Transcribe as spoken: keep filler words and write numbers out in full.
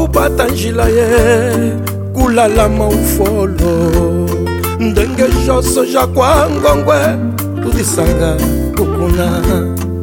kupata njila ye kulala maufolo ndenge joso ja kwa ngongwe tudisanga kukuna